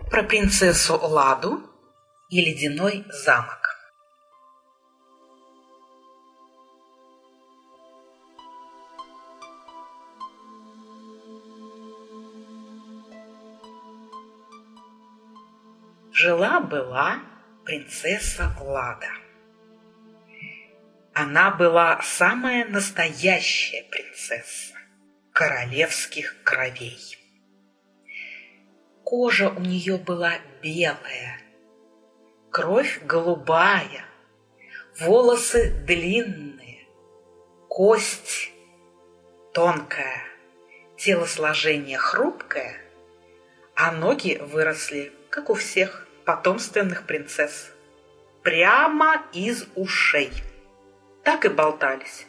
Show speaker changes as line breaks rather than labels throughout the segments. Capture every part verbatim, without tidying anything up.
Про принцессу Ладу и ледяной замок. Жила-была принцесса Лада. Она была самая настоящая принцесса королевских кровей. Кожа у нее была белая, кровь голубая, волосы длинные, кость тонкая, телосложение хрупкое, а ноги выросли, как у всех потомственных принцесс, прямо из ушей. Так и болтались.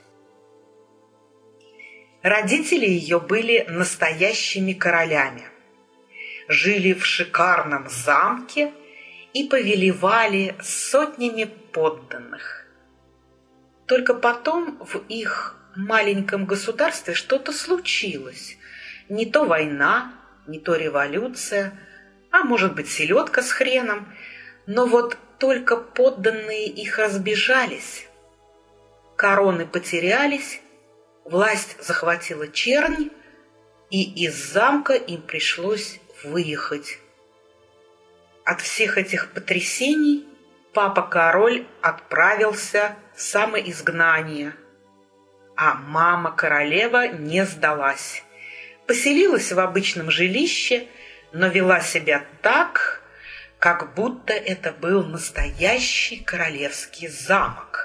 Родители ее были настоящими королями. Жили в шикарном замке и повелевали сотнями подданных. Только потом в их маленьком государстве что-то случилось. Не то война, не то революция, а может быть селедка с хреном. Но вот только подданные их разбежались. Короны потерялись, власть захватила чернь, и из замка им пришлось выехать. От всех этих потрясений папа-король отправился в самоизгнание, а мама-королева не сдалась. Поселилась в обычном жилище, но вела себя так, как будто это был настоящий королевский замок.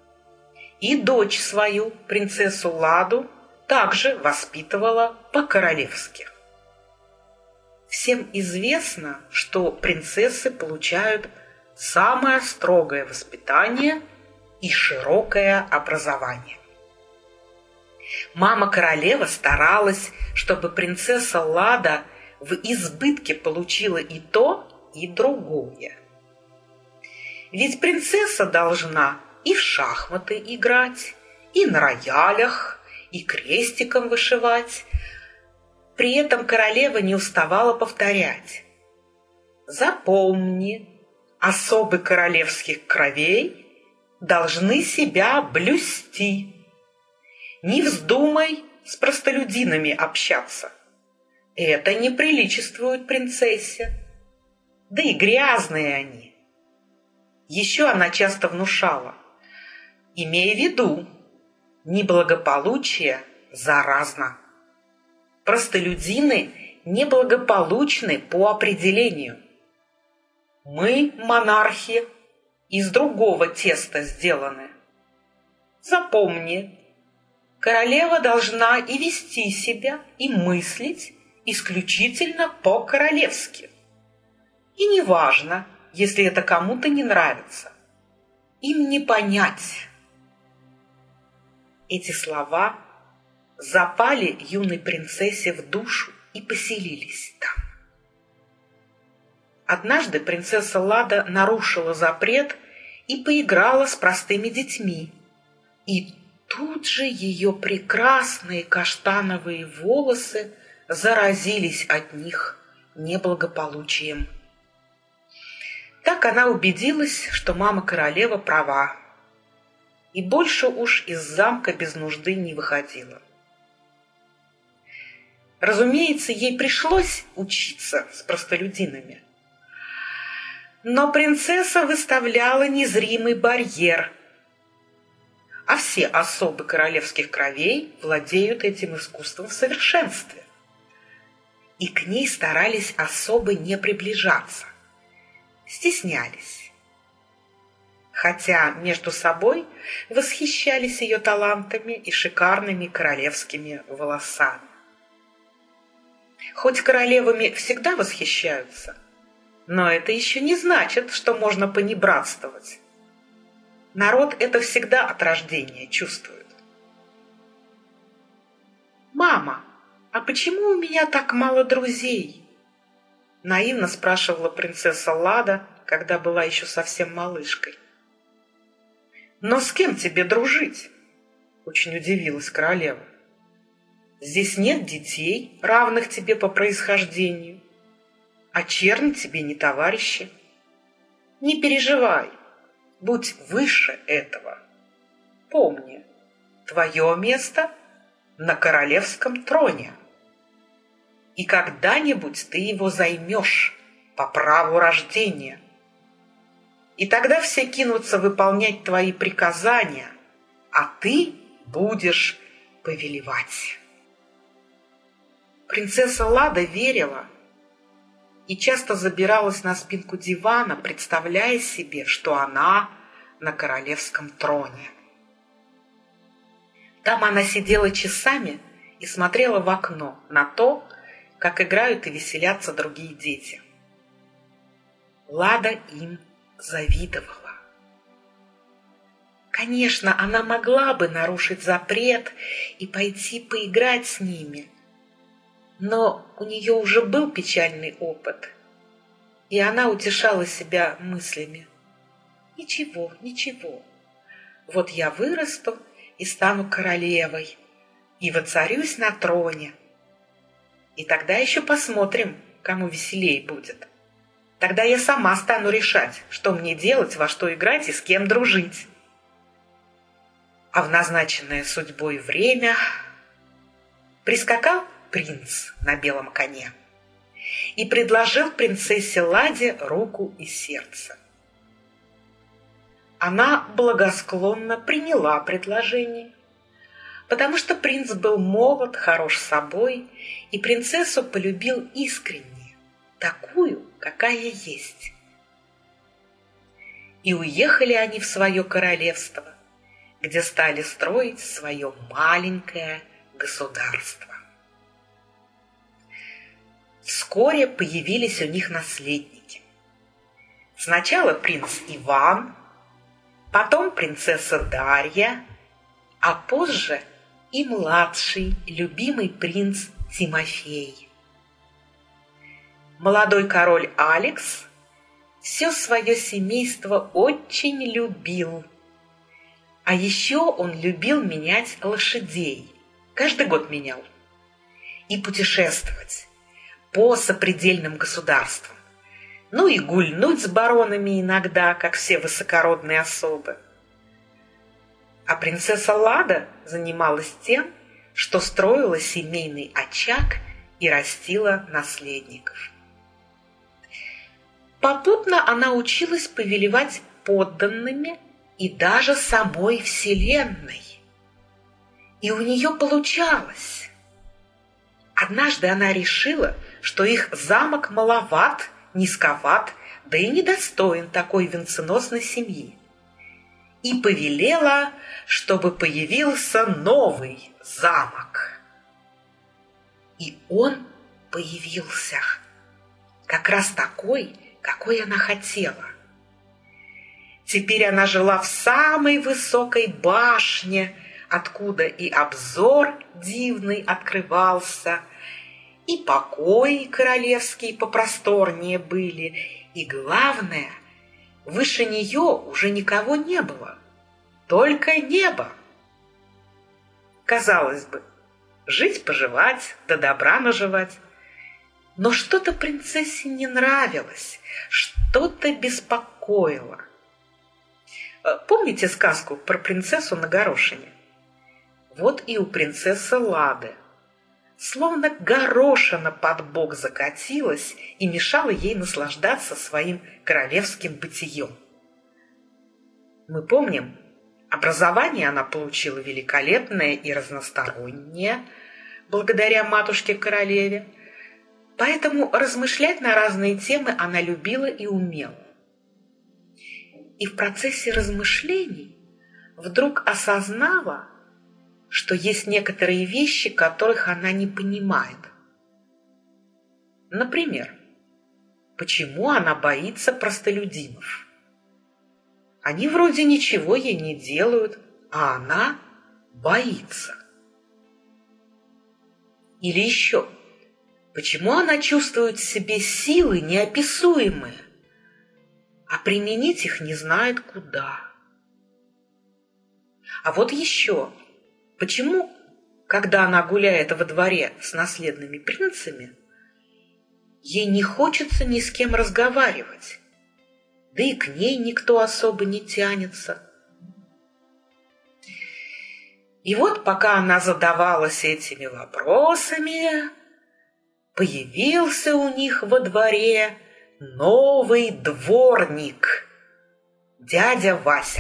И дочь свою, принцессу Ладу, также воспитывала по-королевски. Всем известно, что принцессы получают самое строгое воспитание и широкое образование. Мама-королева старалась, чтобы принцесса Лада в избытке получила и то, и другое. Ведь принцесса должна и в шахматы играть, и на роялях, и крестиком вышивать. При этом королева не уставала повторять: «Запомни, особы королевских кровей должны себя блюсти. Не вздумай с простолюдинами общаться. Это не приличествует принцессе. Да и грязные они». Еще она часто внушала: «Имей в виду, неблагополучие заразно. Простолюдины неблагополучны по определению. Мы, монархи, из другого теста сделаны. Запомни, королева должна и вести себя, и мыслить исключительно по-королевски. И неважно, если это кому-то не нравится. Им не понять». Эти слова запали юной принцессе в душу и поселились там. Однажды принцесса Лада нарушила запрет и поиграла с простыми детьми. И тут же ее прекрасные каштановые волосы заразились от них неблагополучием. Так она убедилась, что мама-королева права, и больше уж из замка без нужды не выходила. Разумеется, ей пришлось учиться с простолюдинами. Но принцесса выставляла незримый барьер, а все особы королевских кровей владеют этим искусством в совершенстве. И к ней старались особо не приближаться, стеснялись. Хотя между собой восхищались ее талантами и шикарными королевскими волосами. Хоть королевами всегда восхищаются, но это еще не значит, что можно понебратствовать. Народ это всегда от рождения чувствует. «Мама, а почему у меня так мало друзей?» Наивно спрашивала принцесса Лада, когда была еще совсем малышкой. «Но с кем тебе дружить?» — очень удивилась королева. «Здесь нет детей, равных тебе по происхождению. а черни тебе не товарищи. Не переживай, будь выше этого. Помни, твое место на королевском троне. И когда-нибудь ты его займешь по праву рождения. И тогда все кинутся выполнять твои приказания, а ты будешь повелевать. Принцесса Лада верила и часто забиралась на спинку дивана, представляя себе, что она на королевском троне. Там она сидела часами и смотрела в окно на то, как играют и веселятся другие дети. Лада им завидовала. Конечно, она могла бы нарушить запрет и пойти поиграть с ними, но у нее уже был печальный опыт, и она утешала себя мыслями: «Ничего, ничего, вот я вырасту и стану королевой, и воцарюсь на троне, и тогда еще посмотрим, кому веселей будет. Тогда я сама стану решать, что мне делать, во что играть и с кем дружить». А в назначенное судьбой время прискакал принц на белом коне и предложил принцессе Ладе руку и сердце. Она благосклонно приняла предложение, потому что принц был молод, хорош собой, и принцессу полюбил искренне, такую, какая есть. И уехали они в свое королевство, где стали строить свое маленькое государство. Вскоре появились у них наследники. Сначала принц Иван, потом принцесса Дарья, а позже и младший любимый принц Тимофей. Молодой король Алекс все свое семейство очень любил. А еще он любил менять лошадей, каждый год менял, и путешествовать по сопредельным государствам, ну и гульнуть с баронами иногда, как все высокородные особы. А принцесса Лада занималась тем, что строила семейный очаг и растила наследников. Попутно она училась повелевать подданными и даже самой Вселенной. И у нее получалось. Однажды она решила, что их замок маловат, низковат, да и недостоин такой венценосной семьи. И повелела, чтобы появился новый замок. И он появился, как раз такой, какой она хотела. Теперь она жила в самой высокой башне, откуда и обзор дивный открывался, и покои королевские попросторнее были, и, главное, выше нее уже никого не было, только небо. Казалось бы, жить-поживать, да добра наживать. Но что-то принцессе не нравилось, что-то беспокоило. Помните сказку про принцессу на горошине? Вот и у принцессы Лады. Словно горошина под бок закатилась и мешала ей наслаждаться своим королевским бытием. Мы помним, образование она получила великолепное и разностороннее, благодаря матушке-королеве, поэтому размышлять на разные темы она любила и умела. И в процессе размышлений вдруг осознала, что есть некоторые вещи, которых она не понимает. Например, почему она боится простолюдинов? Они вроде ничего ей не делают, а она боится. Или еще, почему она чувствует в себе силы неописуемые, а применить их не знает куда? А вот еще, почему, когда она гуляет во дворе с наследными принцами, ей не хочется ни с кем разговаривать, да и к ней никто особо не тянется. И вот пока она задавалась этими вопросами, появился у них во дворе новый дворник, дядя Вася.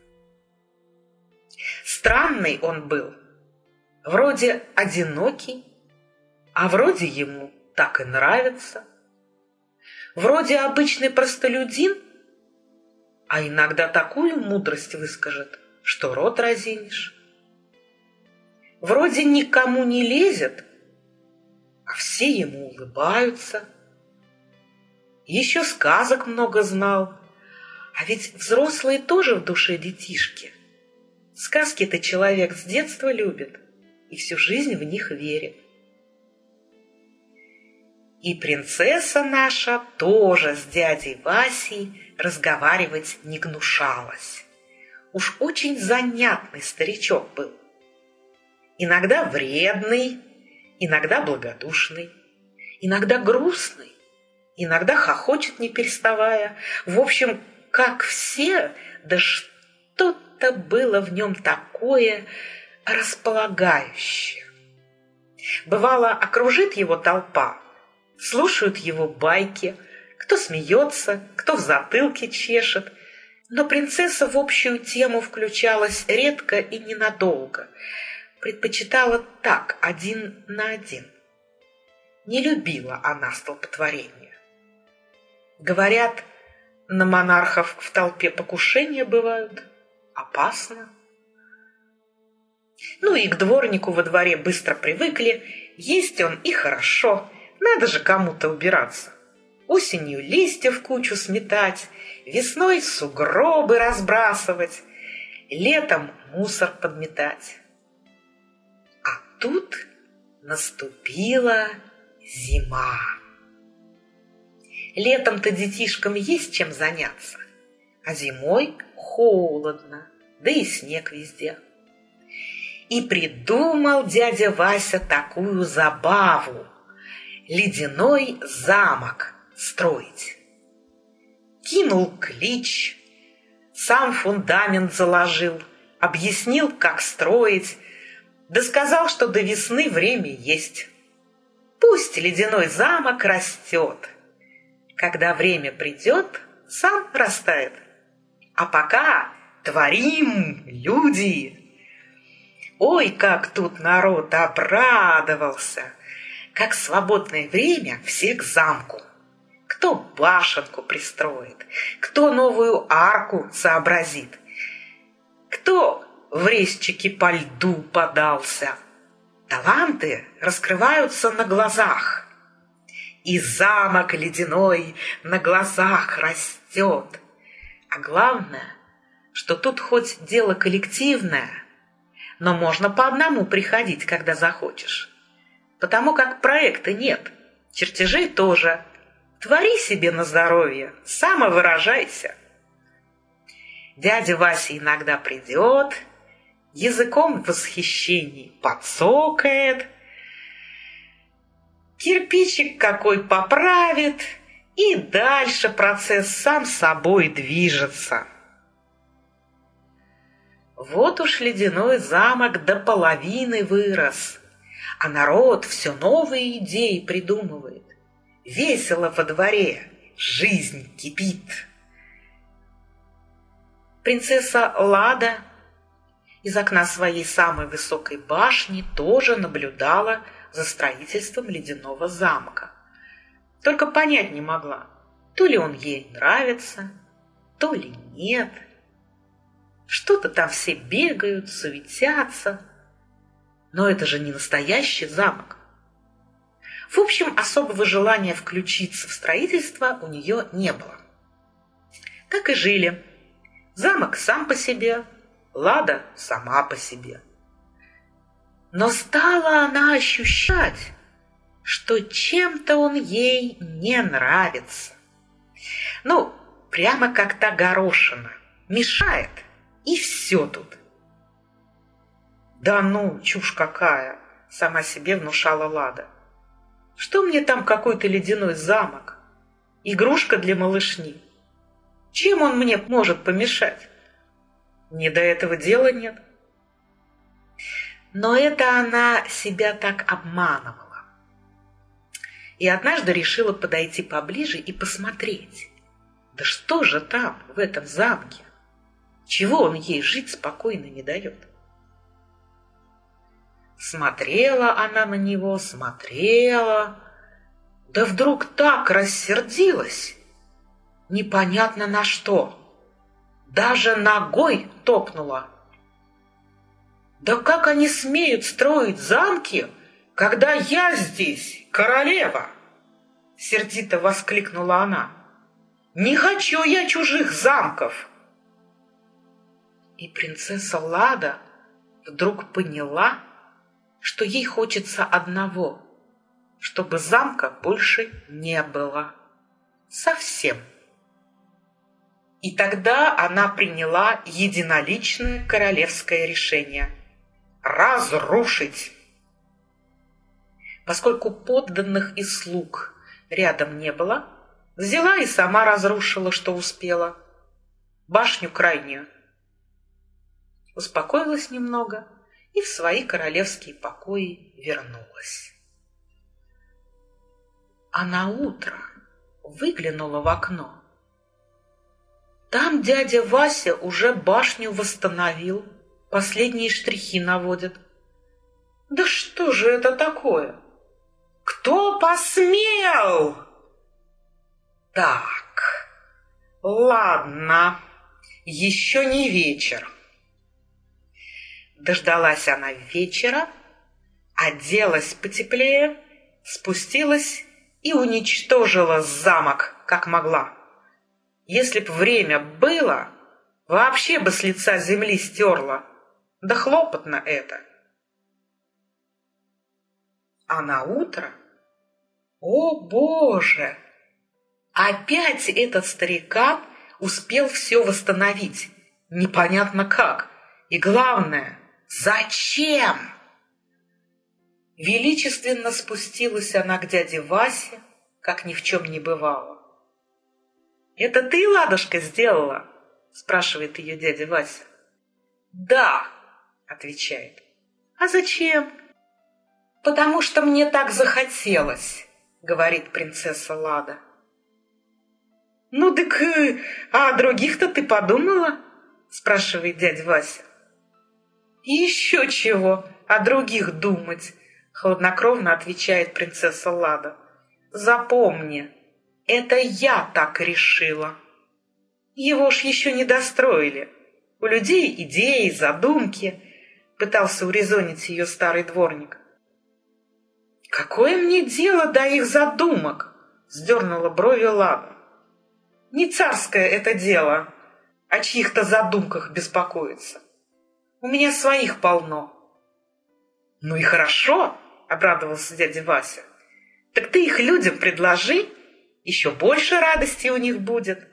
Странный он был, вроде одинокий, а вроде ему так и нравится. Вроде обычный простолюдин, а иногда такую мудрость выскажет, что рот разинешь. Вроде никому не лезет, а все ему улыбаются. Еще сказок много знал, а ведь взрослые тоже в душе детишки. Сказки-то человек с детства любит и всю жизнь в них верит. И принцесса наша тоже с дядей Васей разговаривать не гнушалась. Уж очень занятный старичок был. Иногда вредный, иногда благодушный, иногда грустный, иногда хохочет не переставая. В общем, как все, да что-то было в нем такое располагающее. Бывало, окружит его толпа, слушают его байки, кто смеется, кто в затылке чешет. Но принцесса в общую тему включалась редко и ненадолго, предпочитала так, один на один. Не любила она столпотворения. Говорят, на монархов в толпе покушения бывают. Опасно. Ну и к дворнику во дворе быстро привыкли. Есть он и хорошо. Надо же кому-то убираться. Осенью листья в кучу сметать, весной сугробы разбрасывать, летом мусор подметать. А тут наступила зима. Летом-то детишкам есть чем заняться, а зимой холодно, да и снег везде. И придумал дядя Вася такую забаву — ледяной замок строить. Кинул клич, сам фундамент заложил, объяснил, как строить, да сказал, что до весны время есть. Пусть ледяной замок растет. Когда время придет, сам растает. А пока творим, люди! Ой, как тут народ обрадовался! Как свободное время все к замку. Кто башенку пристроит, кто новую арку сообразит, кто в резчике по льду подался. Таланты раскрываются на глазах, и замок ледяной на глазах растет. А главное, что тут хоть дело коллективное, но можно по одному приходить, когда захочешь. Потому как проекта нет, чертежей тоже. Твори себе на здоровье, самовыражайся. Дядя Вася иногда придет, языком в восхищении подсокает, кирпичик какой поправит, и дальше процесс сам собой движется. Вот уж ледяной замок до половины вырос, а народ все новые идеи придумывает. Весело во дворе, жизнь кипит. Принцесса Лада из окна своей самой высокой башни тоже наблюдала за строительством ледяного замка. Только понять не могла, то ли он ей нравится, то ли нет. Что-то там все бегают, суетятся. Но это же не настоящий замок. В общем, особого желания включиться в строительство у нее не было. Так и жили. Замок сам по себе, Лада сама по себе. Но стала она ощущать, что чем-то он ей не нравится. Ну, прямо как та горошина. Мешает, и все тут. Да ну, чушь какая, сама себе внушала Лада. Что мне там какой-то ледяной замок? Игрушка для малышни. Чем он мне может помешать? Мне до этого дела нет. Но это она себя так обманывала. И однажды решила подойти поближе и посмотреть. Да что же там, в этом замке? Чего он ей жить спокойно не дает? Смотрела она на него, смотрела, да вдруг так рассердилась, непонятно на что, даже ногой топнула. Да как они смеют строить замки, когда я здесь, королева? Сердито воскликнула она. Не хочу я чужих замков. И принцесса Лада вдруг поняла, что ей хочется одного, чтобы замка больше не было. Совсем. И тогда она приняла единоличное королевское решение – разрушить. Поскольку подданных и слуг рядом не было, взяла и сама разрушила, что успела, башню крайнюю. Успокоилась немного и в свои королевские покои вернулась. А наутро выглянула в окно. Там дядя Вася уже башню восстановил, последние штрихи наводит. Да что же это такое? Кто посмел? Так, ладно, еще не вечер. Дождалась она вечера, оделась потеплее, спустилась и уничтожила замок, как могла. Если б время было, вообще бы с лица земли стерла. Да хлопотно это. А на утро, о Боже, опять этот старикан успел все восстановить. Непонятно как. И главное, зачем? Величественно спустилась она к дяде Васе, как ни в чем не бывало. «Это ты, ладушка, сделала?» – спрашивает ее дядя Вася. «Да», – отвечает. «А зачем?» «Потому что мне так захотелось», – говорит принцесса Лада. «Ну так, а о других-то ты подумала?» – спрашивает дядя Вася. «Еще чего о других думать», – хладнокровно отвечает принцесса Лада. «Запомни, это я так решила. Его ж еще не достроили. У людей идеи, задумки», – пытался урезонить ее старый дворник. «Какое мне дело до их задумок?» – сдернула брови Лада. «Не царское это дело о чьих-то задумках беспокоиться. У меня своих полно». «Ну и хорошо», — обрадовался дядя Вася. «Так ты их людям предложи, еще больше радости у них будет».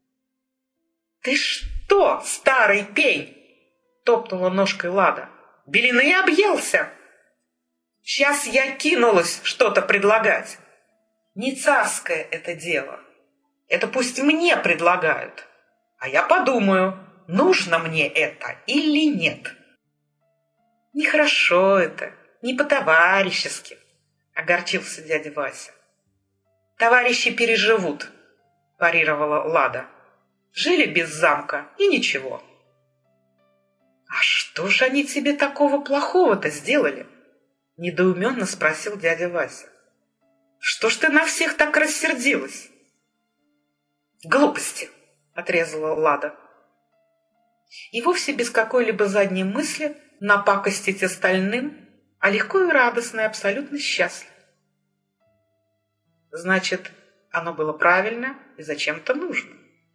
«Ты что, старый пень?» — топнула ножкой Лада. «Белины объелся? Сейчас я кинулась что-то предлагать. Не царское это дело. Это пусть мне предлагают, а я подумаю, нужно мне это или нет». «Нехорошо это, не по-товарищески», — огорчился дядя Вася. «Товарищи переживут», — парировала Лада. «Жили без замка и ничего». «А что же они тебе такого плохого-то сделали?» — недоуменно спросил дядя Вася. «Что ж ты на всех так рассердилась?» «Глупости», — отрезала Лада. И вовсе без какой-либо задней мысли напакостить остальным, а легко и радостно, и абсолютно счастлив. Значит, оно было правильно и зачем-то нужно.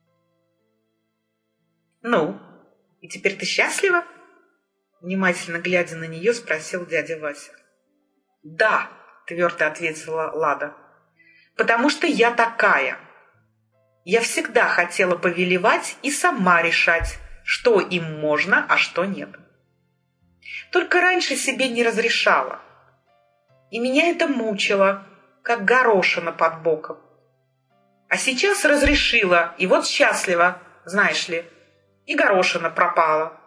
«Ну, и теперь ты счастлива?» Внимательно глядя на нее, спросил дядя Вася. «Да», — твердо ответила Лада, — «потому что я такая. Я всегда хотела повелевать и сама решать, что им можно, а что нет. Только раньше себе не разрешала. И меня это мучило, как горошина под боком. А сейчас разрешила, и вот счастлива, знаешь ли, и горошина пропала.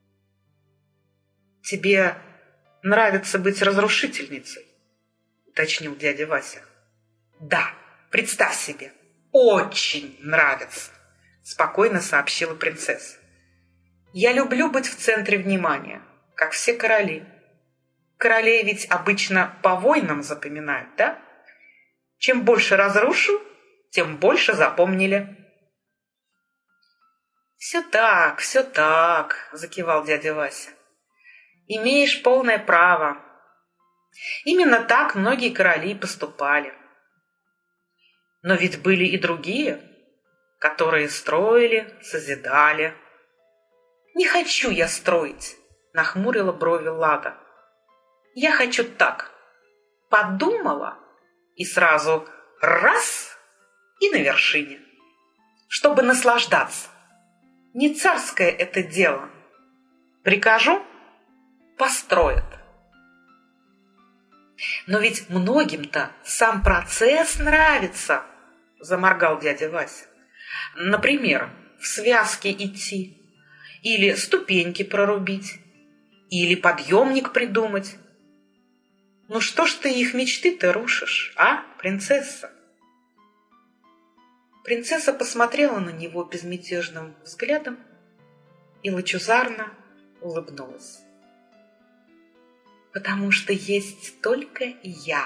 Тебе нравится быть разрушительницей? Уточнил дядя Вася. Да, представь себе, очень нравится, спокойно сообщила принцесса. Я люблю быть в центре внимания, как все короли. Королей ведь обычно по войнам запоминают, да? Чем больше разрушу, тем больше запомнили. Все так, все так, закивал дядя Вася. Имеешь полное право. Именно так многие короли поступали. Но ведь были и другие, которые строили, созидали. Не хочу я строить, нахмурила брови Лада. Я хочу так. Подумала и сразу раз и на вершине, чтобы наслаждаться. Не царское это дело. Прикажу — построят. Но ведь многим-то сам процесс нравится, заморгал дядя Вася. Например, в связке идти, или ступеньки прорубить, или подъемник придумать. Ну что ж ты их мечты-то рушишь, а, принцесса? Принцесса посмотрела на него безмятежным взглядом и лучезарно улыбнулась. Потому что есть только я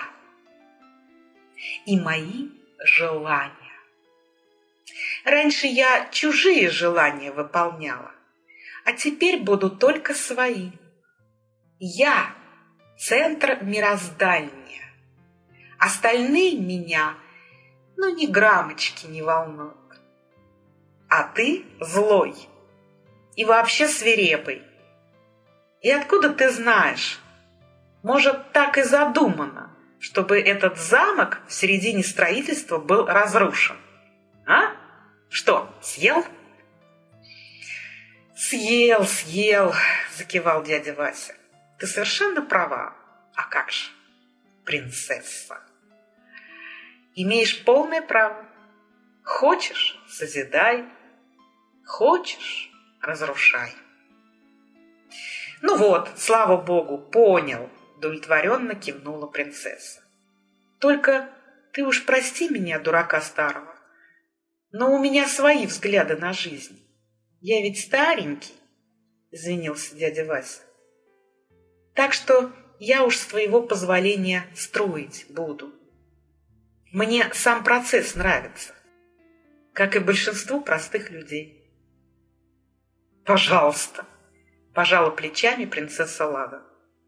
и мои желания. Раньше я чужие желания выполняла, а теперь буду только свои. Я — центр мироздания. Остальные меня, ну, ни граммочки не волнуют. А ты злой и вообще свирепый. И откуда ты знаешь? Может, так и задумано, чтобы этот замок в середине строительства был разрушен. А? Что, съел? Съел, съел, закивал дядя Вася. Ты совершенно права. А как же, принцесса? Имеешь полное право. Хочешь — созидай, хочешь — разрушай. Ну вот, слава богу, понял, удовлетворенно кивнула принцесса. Только ты уж прости меня, дурака старого, но у меня свои взгляды на жизнь. Я ведь старенький, извинился дядя Вася. Так что я уж с твоего позволения строить буду. Мне сам процесс нравится, как и большинству простых людей. Пожалуйста, пожала плечами принцесса Лада.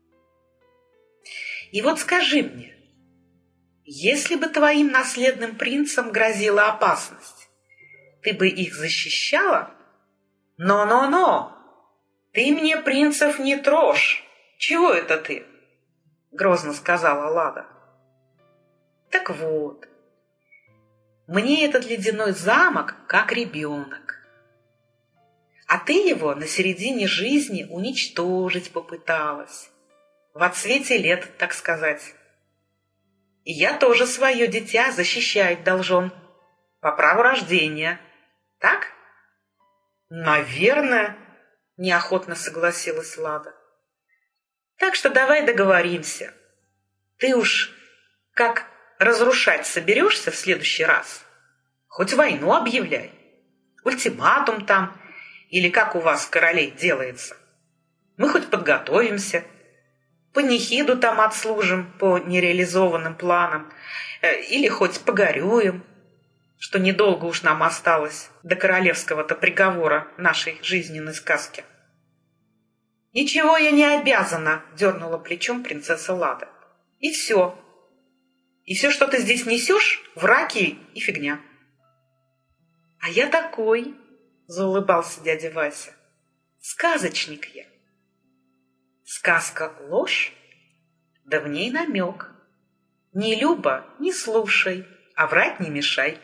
И вот скажи мне, если бы твоим наследным принцам грозила опасность, ты бы их защищала? Но-но-но, ты мне принцев не трожь. Чего это ты? Грозно сказала Лада. Так вот, мне этот ледяной замок как ребенок. А ты его на середине жизни уничтожить попыталась. В отсвете лет, так сказать. И я тоже свое дитя защищать должен. По праву рождения. Так? Наверное, неохотно согласилась Лада. Так что давай договоримся. Ты уж как разрушать соберешься в следующий раз, хоть войну объявляй. Ультиматум там, или как у вас, королей, делается. Мы хоть подготовимся, панихиду там отслужим по нереализованным планам, или хоть погорюем, что недолго уж нам осталось до королевского-то приговора нашей жизненной сказки. «Ничего я не обязана», — дернула плечом принцесса Лада. «И все. И все, что ты здесь несешь, враки и фигня». «А я такой», — заулыбался дядя Вася. «Сказочник я». «Сказка — ложь? Да в ней намек. Не Люба, не слушай, а врать не мешай».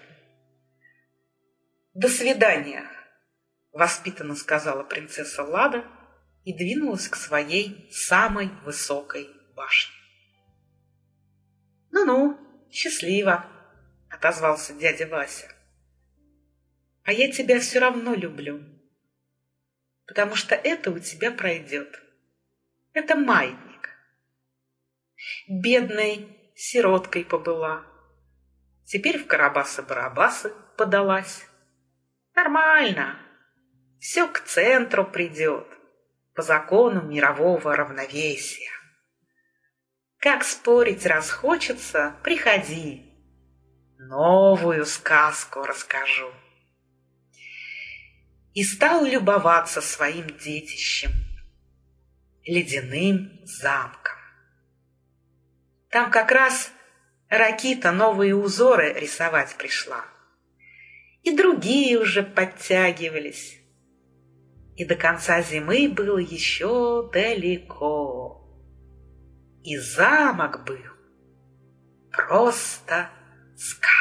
«До свидания», — воспитанно сказала принцесса Лада и двинулась к своей самой высокой башне. «Ну-ну», Счастливо, отозвался дядя Вася. А я тебя все равно люблю, потому что это у тебя пройдет. Это маятник. Бедной сироткой побыла. Теперь в Карабасы-Барабасы подалась. Нормально. Все к центру придет, по закону мирового равновесия. Как спорить расхочется, приходи. Новую сказку расскажу. И стал любоваться своим детищем, ледяным замком. Там как раз Ракита новые узоры рисовать пришла. И другие уже подтягивались. И до конца зимы было еще далеко. И замок был просто сказка.